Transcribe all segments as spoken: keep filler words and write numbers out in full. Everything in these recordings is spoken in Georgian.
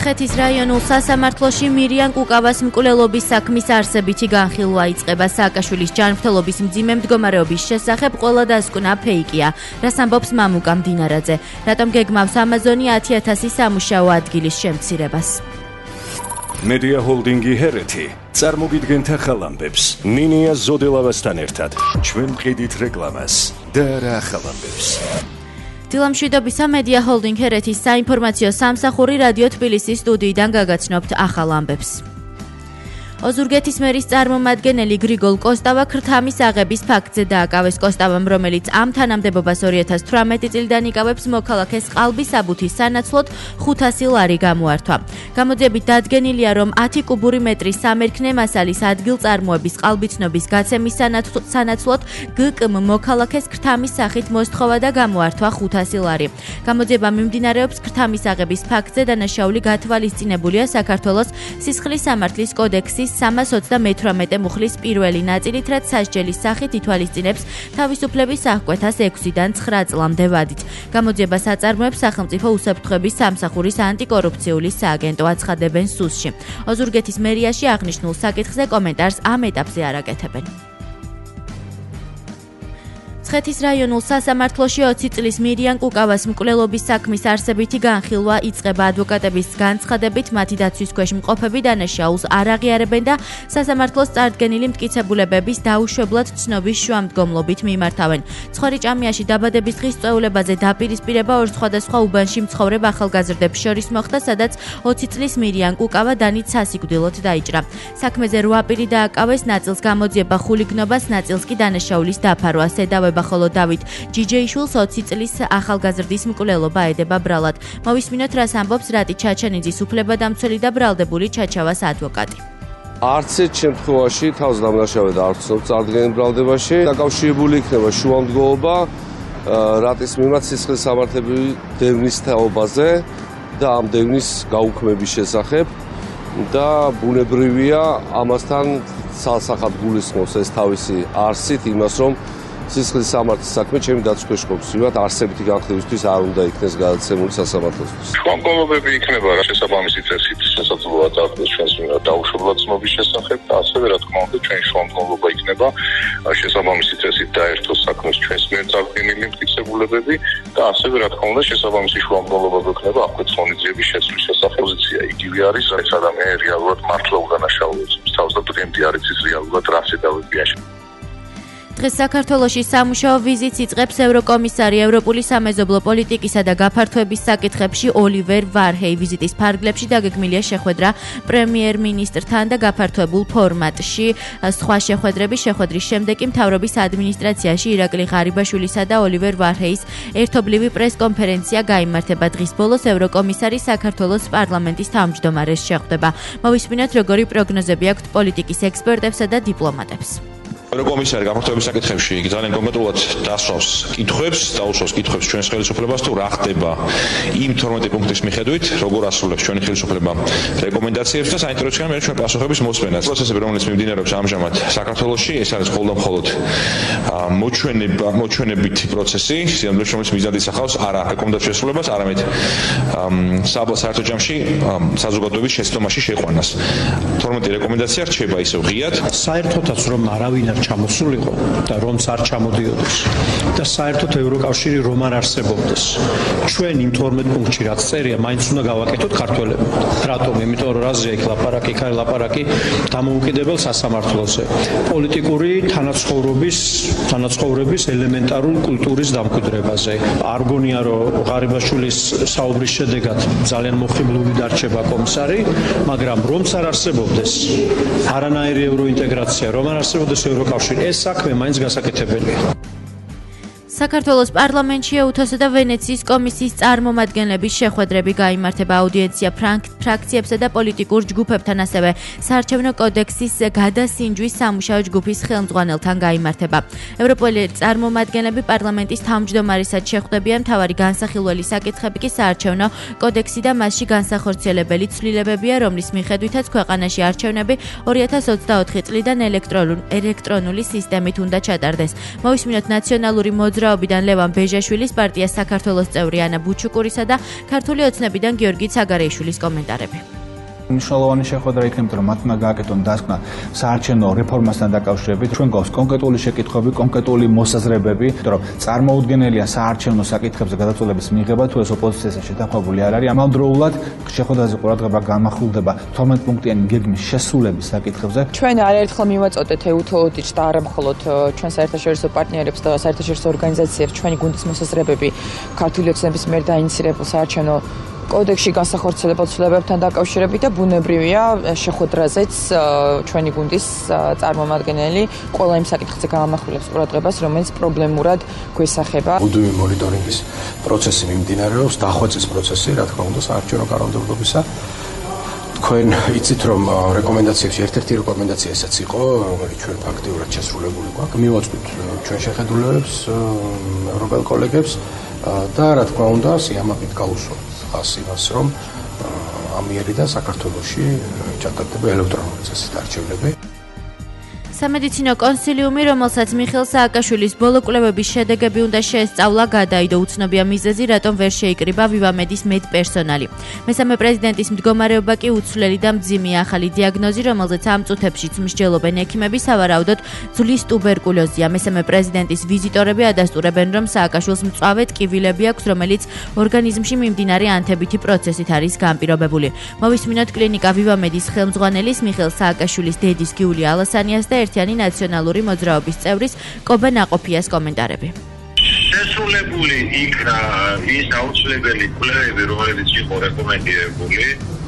მცხეთის რაიონულ სასამართლოში მირიან კუკავას მკვლელობის საქმის არსებითი განხილვა იწყება. სააკაშვილის ჯანმრთელობის მძიმე მდგომარეობის შესახებ ყველა დასკვნა ფეიკია. რას ამბობს მამუკა მდინარაძე? რატომ გეგმავს ამაზონი ათი ათასი სამუშაო ადგილის შემცირებას? მედია ჰოლდინგი ჰერეთი წარმოგიდგენთ ახალ ამბებს ნინია ზოდელავასთან ერთად. ჩვენ მყიდით რეკლამას და რა ახალ ამბებს. დილამშვიდობისა მედია ჰოლდინგ ჰერეთის საინფორმაციო სამსახური რადიო თბილისის სტუდიიდან გაგაცნობთ ახალ ამბებს. ოზურგეთის მერის წარმომადგენელი გრიგოლ კოსტავა ქრთამის აღების ფაქტზე დააკავეს. კოსტავამ, რომელიც ამ თანამდებობას ორი ათას თვრამეტი წლიდან იკავებს, მოქალაქეს ყალბის აბუთის სანაცვლოდ ხუთასი ლარი გამოართვა. გამოძიებით დადგენილია, რომ ათი კუბური მეტრის სამერქნე მასალის ადგილწარმოების ყალბიცნობის გაცემის სანაცვლოდ გკმ მოქალაქეს ქრთამის სახით მოსთხოვა და გამოართვა ხუთასი ლარი. გამოძიება მიმდინარეობს ქრთამის აღების ფაქტზე. დანაშაული გათვალისწინებულია საქართველოს სისხლის სამართლის კოდექსის სამას ოცდამეთვრამეტე მუხლის პირველი ნაწილით, რაც სასჯელის სახით ითვალისწინებს თავისუფლების აღკვეთას ექვსიდან ცხრა წლამდე ვადით. გამოძიებას აწარმოებს სახელმწიფო უსაფრთხოების სამსახურის ანტიკორუფციული სააგენტო, აცხადებენ სუსში. ოზურგეთის მერიაში აღნიშნულ საკითხზე კომენტარს ამ ეტაპზე არ აკეთებენ. მცხეთის რაიონულ სასამართლოში ოცი წლის მირიან კუკავას მკვლელობის საქმის არსებითი განხილვა იწყება. ადვოკატების განცხადებით, მათი დაცვის ქვეშ მყოფები დანაშაულს არ აღიარებენ და სასამართლოს წარდგენილი მტკიცებულებების დაუშვებლად ცნობის შუამდგომლობით მიმართავენ. ცხორი ჭამიაში დაბადების დღის წვეულებაზე დაპირისპირება ორ სხვადასხვა უბანში მცხოვრებ ახალგაზრდებს შორის მოხდა, სადაც ოცი წლის მირიან კუკავა დანით სასიკვდილოდ დაიჭრა. საქმეზე რვა პირი დააკავეს, ნაწილს გამოძიება ხულიგნობას, ნაწილს კი დანაშაულის დაფარვა. სედავება ხოლო დავით ჯიჯეიშვილს ოცი წლის ახალგაზრდის მკვლელობა ედება ბრალად. მოვისმინოთ, რას ამბობს რატი ჩაჩენიძის უფლებადამცველი და ბრალდებული ჩაჩავას ადვოკატი. არც ერთ შემთხვევაში თავს დამნაშავედ არ ვცნობ წარდგენილ ბრალდებაში. დაკავშირებული იქნება შუამდგომლობა რატის მიმართ სისხლის სამართლებრივი დევნის თაობაზე და ამ დევნის გაუქმების შესახებ და ბუნებრივია ამასთან ცალსახად გულისხმობს ეს თავისი არსით იმას, რომ სისხლის სამართლის საქმე ჩემი დაცვის ქვეშ ყოფს. ვიღათ არსებითი განხილვისთვის არ უნდა იქნეს გადაცემული სასამართლოსთვის. შუამდგომლობები იქნება შესაბამისი წესით შესაძლოა წარდგეს ჩვენს მიმართ დაუშვებლად ცნობის შესახებ და ასევე რა თქმა უნდა ჩვენი შუამდგომლობა იქნება შესაბამისი წესით დაერთოს საქმეს ჩვენს მიერ წარდგენილი მტკიცებულებები და ასევე რა თქმა უნდა შესაბამისი შუამდგომლობა გვექნება აღკვეთ ღონისძიების შეცვლის შესახებ. პოზიცია იგივე არის, რაც ადამიანი რეალურად მართლა უდანაშაულებს თავს და დღემდე არ იცის რეალურად რა შედავებია. დღეს საქართველოში სამუშაო ვიზიტს იწყებს ევროკომისარი ევროპული სამეზობლო პოლიტიკისა და გაფართოების საკითხებში ოლივერ ვარჰეი. ვიზიტის ფარგლებში დაგეგმილია შეხვედრა პრემიერ-მინისტრთან და გაფართოებულ ფორმატში. სხვა შეხვედრების შეხვედრის შემდეგ კი მთავრობის ადმინისტრაციაში ირაკლი ღარიბაშვილისა და ოლივერ ვარჰეის ერთობლივი პრეს-კონფერენცია გაიმართება. დღის ბოლოს ევროკომისარი საქართველოს პარლამენტის თავმჯდომარეს შეხვდება. მოვისმინოთ, როგორი პროგნოზები აქვთ პოლიტიკის ექსპერტებსა და დიპლომატებს. ევროკომისარი გაფართოების საკითხებში იგი ძალიან კონკრეტულად დასვავს კითხვებს, დაუსვავს კითხვებს ჩვენს ხელისუფლებას თუ რა ხდება იმ თორმეტი პუნქტის მიხედვით, როგორ ასრულებს ჩვენი ხელისუფლება რეკომენდაციებს და საინტერესოა მე ჩვენ პასუხების მოსმენას. პროცესები, რომელიც მიმდინარეობს ამჟამად საქართველოში, ეს არის მხოლოდ მხოლოდ მოჩვენება, მოჩვენებითი პროცესი, სიამოვნებაში რომელიც მიზნად ისახავს არა რეკომენდაციის შესრულებას, არამედ საერთო ჯამში საზოგადოების შეცდომაში შეყვანას. თორმეტი რეკომენდაცია რჩება ისევ ღიად. საერთოდაც რომ არავინ არ ჩამოსულიყო და რომც არ ჩამოდიოდეს და საერთოდ ევროკავშირი რომ არ არსებობდეს. ჩვენ იმ თორმეტ პუნქტში რაც წერია, მაინც უნდა გავაკეთოთ ქართველები. რატომ? იმიტომ რომ რაზეა იქ ლაპარაკი, იქ არის ლაპარაკი დამოუკიდებელ სასამართლოზე. პოლიტიკური თანაცხოვრების, თანაცხოვრების ელემენტარულ კულტურის დამკვიდრებაზე. არ გონია რომ ღარიბაშვილის საუბრის შედეგად ძალიან მოხიბლული დარჩება კომისარი, მაგრამ რომც არ არსებობდეს არანაირი ევროინტეგრაცია, რომ არ არსებობდეს ევროკავშირი, ეს საქმე მაინც გასაკეთებელია. საქართველოს პარლამენტში ეუთოს და ვენეციის კომისიის წარმომადგენლების შეხვედრები გაიმართება. აუდიენცია ფრაქციებსა და პოლიტიკურ ჯგუფებთან, ასევე საარჩევნო კოდექსის გადასინჯვის სამუშაო ჯგუფის ხელმძღვანელთან გაიმართება. ევროპელი წარმომადგენლები პარლამენტის თავმჯდომარესად შეხვდებიან. მთავარი განსახილველი საკითხები კი საარჩევნო კოდექსი და მასში განსახორციელებელი ცვლილებებია, რომლის მიხედვითაც ქვეყანაში არჩევნები ორი ათას ოცდაოთხი წლიდან ელექტრონული სისტემით უნდა ჩატარდეს. მოვისმინოთ ნაციონალური მოძრაობა მოძრაობიდან ლევან ბეჟაშვილის, პარტია საქართველოს წევრი ანა ბუჩუკურისა და ქართული ოცნებიდან გიორგი ცაგარეიშვილის კომენტარი. კომენტარები. მნიშვნელოვანი შეხვედრა იქნება, რომ მათ უნდა გააკეთონ დასკვნა საარჩევნო რეფორმასთან დაკავშირებით. ჩვენ გვაქვს კონკრეტული შეკითხვები, კონკრეტული მოსაზრებები, რომ წარმოუდგენელია საარჩევნო საკითხებზე გადაწყვეტილების მიღება, თუ ეს ოპოზიციასთან შეთანხმებული არ არის. ამავდროულად შეხვედრაზე ყურადღება გამახვილდება თორმეტ პუნქტიანი გეგმის შესრულების საკითხებზე. ჩვენ არაერთხელ მივაწოდეთ უთოოდიჩ და არა მხოლოდ ჩვენ საერთაშორისო პარტნიორებს და საერთაშორისო ორგანიზაციებს ჩვენი გუნდის მოსაზრებები ქართული ოცნების მიერ დაინიცირებულ საარჩევნო კოდექსში განსახორციელებელ ცვლილებებთან დაკავშირებით და ბუნებრივია შეხვედრაზეც ჩვენი გუნდის წარმომადგენელი ყველა იმ საკითხზე გაამახვილებს ყურადღებას, რომელიც პრობლემურად გვესახება. მუდმივი მონიტორინგის პროცესი მიმდინარეობს, დახვეწის პროცესი, რა თქმა უნდა, საარჩევნო კანონმდებლობისა. თქვენ იცით, რომ რეკომენდაციებში ერთ-ერთი რეკომენდაცია ესაც იყო, რომელიც ჩვენ ფაქტიურად შესრულებული გვაქვს. მივაწვით ჩვენ შეხედულებებს ევროპელ კოლეგებს და რა თქმა უნდა, სიამაყით გაუსვამთ ხას იმას, რომ ამიერიდან საქართველოში ჩატარდება ელექტრონული წესით არჩევნები. სამედიცინო კონსილიუმი, რომელსაც მიხეილ სააკაშვილის ბოლო კვლევების შედეგები უნდა შეესწავლა, გადაიდო. უცნობია მიზეზი, რატომ ვერ შეიკრიბა ვივამედის მედპერსონალი. მესამე პრეზიდენტის მდგომარეობა კი უცვლელი და მძიმეა. ახალი დიაგნოზი, რომელზეც ამ წუთებშიც მსჯელობენ ექიმები, სავარაუდოდ ძვლის ტუბერკულოზია. მესამე პრეზიდენტის ვიზიტორები ადასტურებენ, რომ სააკაშვილს მწვავე ტკივილები აქვს, რომელიც ორგანიზმში მიმდინარე ანთებითი პროცესით არის განპირობებული. მოვისმინოთ კლინიკა ვივამედის ხელმძღვანელის მიხეილ სააკაშვილის დედის გიულია ალასანიას და ერთიანი ნაციონალური მოძრაობის წევრის კობა ნაყოფიას კომენტარები. შესრულებული იქნა ის აუცილებელი კვლევები, რომელიც იყო რეკომენდირებული.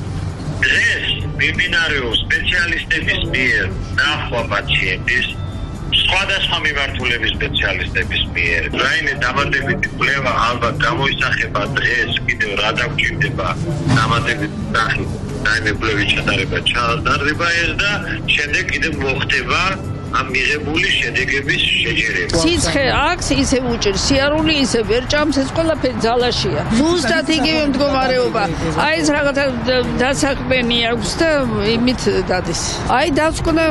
დღეს მიმდინარეობს სპეციალისტების მიერ ნახვა პაციენტის, სხვადასხვა მიმართულების სპეციალისტების მიერ. რაიმე დამატებითი კვლევა ალბათ გამოისახება დღეს, კიდევ რა დაგჭირდება დამატებით სახით. რაიმე კვლევის ჩატარება ჩაადარდება ეს და შემდეგ კიდევ მოხდება ამ მიღებული შედეგების შეჯერება. სიცხე აქვს, ისე უჭირს, სიარული ისე ვერ ჭამს, ეს ყველაფერი ძალაშია. ზუსტად იგივე მდგომარეობა. აი ეს რაღაცა დასაყრდენი აქვს და იმით დადის. აი დასკვნა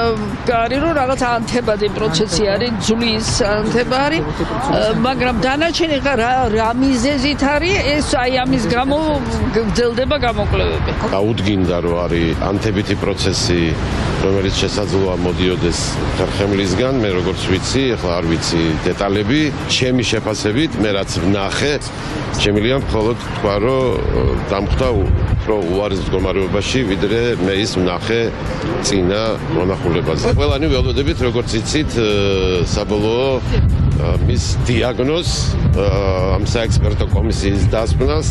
გარი რომ რაღაცა ანთებადი პროცესი არის, ძვლის ანთება არის, მაგრამ დანარჩენი რა რა მიზეზით არის, ეს აი ამის გამო გრძელდება გამოკვლევები. დაუდგინდა რომ არის ანთებითი პროცესი, რომელიც შესაძლოა მოდიოდეს ხერხემლისგან, მე როგორც ვიცი, ახლა არ ვიცი დეტალები, ჩემი შეფასებით, მე რაც ვნახე, შემიძლია მხოლოდ თქვა, რომ დამხვდა უფრო უარის მდგომარეობაში, ვიდრე მე ის ვნახე წინა მონახულებაზე. ყველანი ველოდებით, როგორც იცით, საბოლოო მის დიაგნოზს ამ საექსპერტო კომისიის დასკვნას.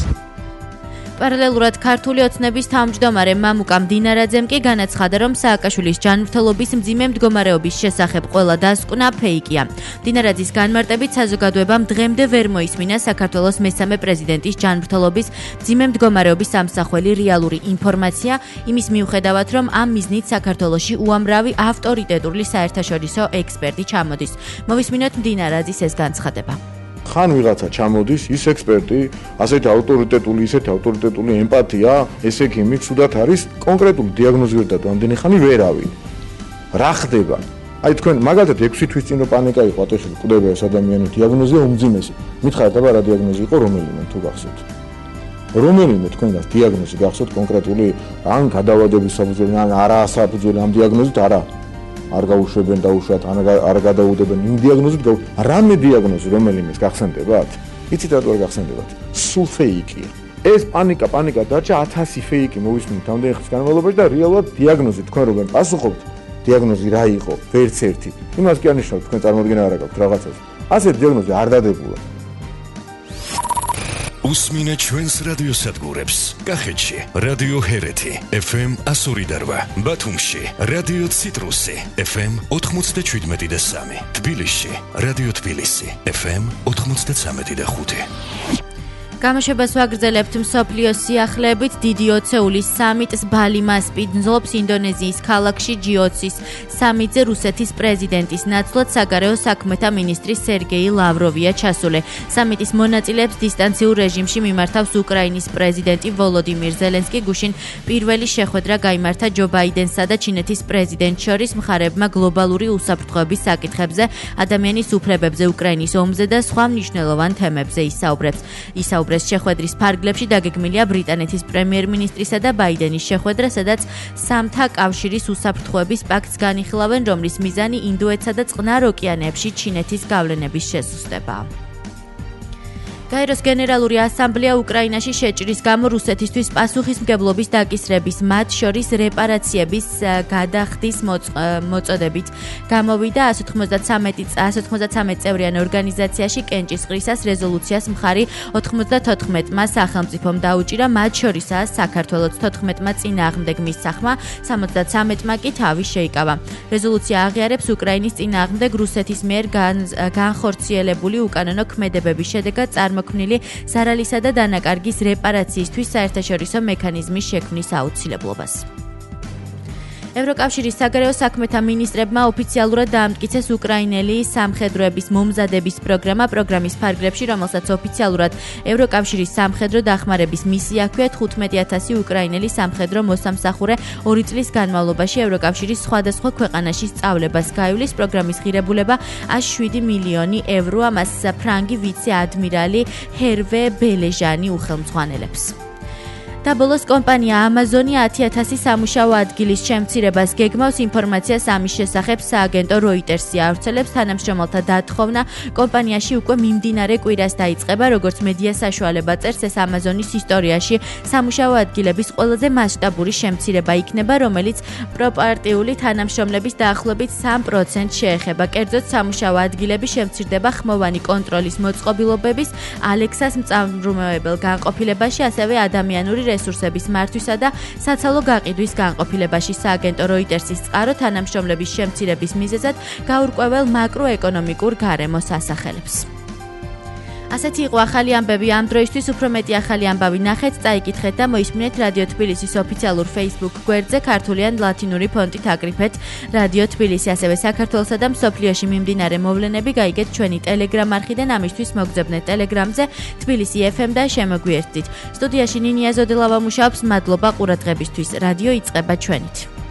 პარალელურად ქართული ოცნების თავმჯდომარე მამუკა მდინარაძემ კი განაცხადა, რომ სააკაშვილის ჯანმრთელობის მძიმე მდგომარეობის შესახებ ყველა დასკვნა ფეიკია. მდინარაძის განმარტებით საზოგადოებამ დღემდე ვერ მოისმინა საქართველოს მესამე პრეზიდენტის ჯანმრთელობის მძიმე მდგომარეობის სამსახველი რეალური ინფორმაცია, იმის მიუხედავად, რომ ამ მიზნით საქართველოში უამრავი ავტორიტეტული საერთაშორისო ექსპერტი ჩამოდის. მოვისმინოთ მდინარაძის ეს განცხადება. ხან ვიღაცა ჩამოდის, ის ექსპერტი, ასეთი ავტორიტეტული, ისეთი ავტორიტეტული ემპათია, ეს ექიმი ცუდად არის კონკრეტული დიაგნოზი ვერ დადო, ამდენი ხანი ვერავინ. რა ხდება? აი თქვენ მაგალითად ექვსი თვის წინ რო პანიკა იყო ატეხილი კვდება ეს ადამიანო დიაგნოზია უმძიმესი. მითხარით აბა რა დიაგნოზი იყო რომელიმე თუ გახსოვთ? რომელიმე თქვენგან დიაგნოზი გახსოვთ კონკრეტული ან გადავადების საფუძველი ან არა საფუძველი ამ დიაგნოზით არა. არ გაუშვებენ და უშუალოდ არ გადაუდებენ იმ დიაგნოზით რამე დიაგნოზი რომელიმეს გახსენდებათ? იცით რატო არ გახსენდებათ? სულ ფეიკია. ეს პანიკა, პანიკა დარჩა ათასი ფეიკი მოვისმინეთ ამდენი ხნის განმავლობაში და რეალურად დიაგნოზი თქვენ რომ პასუხობთ, დიაგნოზი რა იყო? ვერც ერთი. იმას კი არნიშნავთ თქვენ წარმოდგენა არ აქვს რაღაცას. ასეთ დიაგნოზი არ დადებულა. უსმინე ჩვენს რადიოსადგურებს. კახეთში რადიო ჰერეთი ეფ ემ εκατო ორი და რვა, ბათუმში რადიო ციტრუსი ეფ ემ ოთხმოცდაშვიდმეტი და სამი, თბილისში რადიო თბილისი ეფ ემ ოთხმოცდაცამეტი და ხუთი. გამოშვებას ვაგრძელებთ მსოფლიოს სიახლეებით. დიდი ოცეულის სამიტს ბალი-მასპი ნძლობს ინდონეზიის ქალაქში ჯი ოცის სამიტზე რუსეთის პრეზიდენტის ნაცვლად საგარეო საქმეთა მინისტრი სერგეი ლავროვია ჩასული. სამიტის მონაწილეებს დისტანციურ რეჟიმში მიმართავს უკრაინის პრეზიდენტი ვოლოდიმირ ზელენსკი. გუშინ პირველი შეხვედრა გაიმართა ჯო ბაიდენსა და ჩინეთის პრეზიდენტს შორის. მხარეებმა გლობალური უსაფრთხოების საკითხებზე, ადამიანის უფლებებზე, უკრაინის ომზე და სხვა მნიშვნელოვან თემებზე ისაუბრებს. ისაუბრებს საუბრეს შეხვედრის ფარგლებში დაგეგმილია ბრიტანეთის პრემიერ-მინისტრისა და ბაიდენის შეხვედრა, სადაც სამთა კავშირის უსაფრთხოების პაქტს განიხილავენ, რომლის მიზანი ინდოეთსა და წყნარ ოკეანეებში ჩინეთის გავლენების შესუსტებაა. გაეროს გენერალური ასამბლეა უკრაინაში შეჭრის გამო რუსეთისთვის პასუხისმგებლობის დაკისრების, მათ შორის რეპარაციების გადახდის მოწოდებით გამოვიდა one ოცდათსამეტ წევრიან ორგანიზაციაში კენჭისყრისას რეზოლუციას მხარი ოცდაოთხმა სახელმწიფომ დაუჭირა, მათ შორისაა საქართველოს თოთხმეტმა წინააღმდეგ მისსახმა, სამოცდათსამეტმა კი თავი შეიკავა. რეზოლუცია აღიარებს უკრაინის წინააღმდეგ რუსეთის მიერ განხორციელებული უკანონო ქმედებების შედეგად მოქმნილი ზარალისა და დანაკარგის რეპარაციისთვის საერთაშორისო მექანიზმის შექმნის აუცილებლობას. ევროკავშირის საგარეო საქმეთა მინისტრებმა ოფიციალურად დაამტკიცეს უკრაინელი სამხედროების მომზადების პროგრამა. პროგრამის ფარგლებში, რომელსაც ოფიციალურად ევროკავშირის სამხედრო დახმარების მისია ჰქვია, თხუთმეტი ათასი უკრაინელი სამხედრო მოსამსახურე ორი წლის განმავლობაში ევროკავშირის სხვადასხვა ქვეყანაში სწავლებას გაივლის. პროგრამის ღირებულება ას შვიდი მილიონი ევროა, მას ფრანგი ვიცე-ადმირალი ჰერვე ბელეჟანი უხელმძღვანელებს. და ბოლოს კომპანია Amazon-ი ათი ათასი სამუშაო ადგილის შემცირებას გეგმავს. ინფორმაციას ამის შესახებ სააგენტო Reuters-ი ავრცელებს. თანამშრომელთა დათხოვნა კომპანიაში უკვე მიმდინარე კვირას დაიწყება. როგორც მედია საშუალება წერს, ეს Amazon-ის ისტორიაში სამუშაო ადგილების ყველაზე მასშტაბური შემცირება იქნება, რომელიც პროპარტიული თანამშრომლების დაახლოებით სამ პროცენტს შეეხება. კერძოდ, სამუშაო ადგილები შემცირდება ხმოვანი კონტროლის მოწყობილობების, Alexa-ს მწარმოებელ განყოფილებაში, ასევე ადამიანური რესურსების მართვისა და საცალო გაყიდვის განყოფილებაში. სააგენტო Reuters-ის წყარო თანამშრომლების შემცირების მიზეზად გაურკვეველ მაკროეკონომიკურ გარემოს ასახელებს. ასეთი იყო ახალი ამბები ამ დროისთვის. უფრო მეტი ახალი ამბავი ნახეთ, წაიკითხეთ და მოისმინეთ რადიო თბილისის ოფიციალურ Facebook გვერდზე, ქართული ან ლათინური ფონტით აკრიფეთ რადიო თბილისი. ასევე საქართველოსა და მსოფლიოში მიმდინარე მოვლენები გაიგეთ ჩვენი Telegram არხიდან. ამისთვის მოგძებნეთ Telegramზე თბილისი ეფ ემ და შემოგვიერთდით. სტუდიაში ნინია ზოდელავა მუშაობს. მადლობა ყურადღებისთვის. რადიო იწყება ჩვენით.